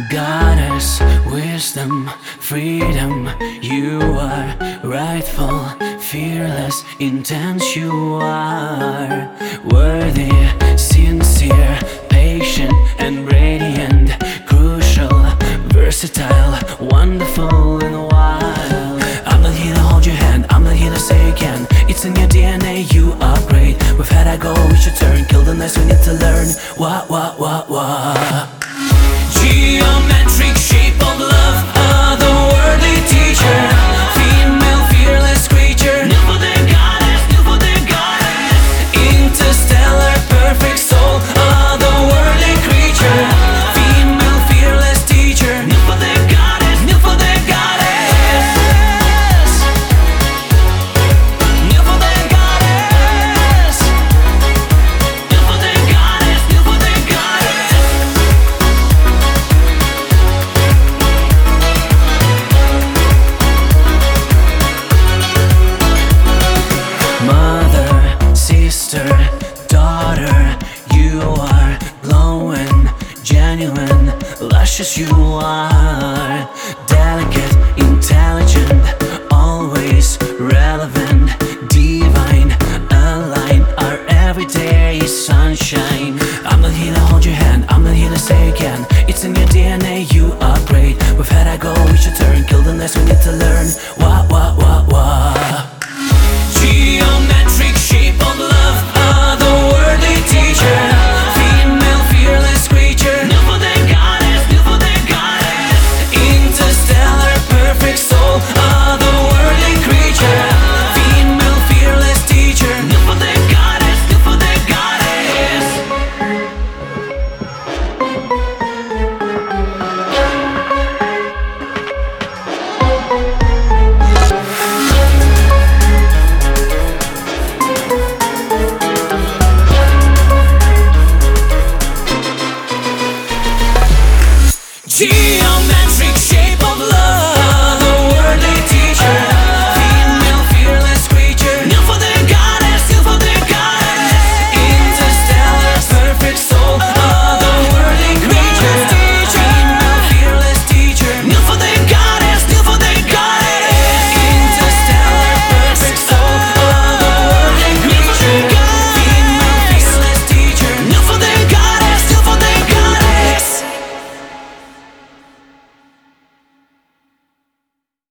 Goddess, wisdom, freedom, you are rightful, fearless, intense you are. Worthy, sincere, patient and radiant, crucial, versatile, wonderful and wild. I'm not here to hold your hand, I'm not here to say you can. It's in your DNA, you are great. We've had our go, we should turn. Kill the nice, we need to learn. What?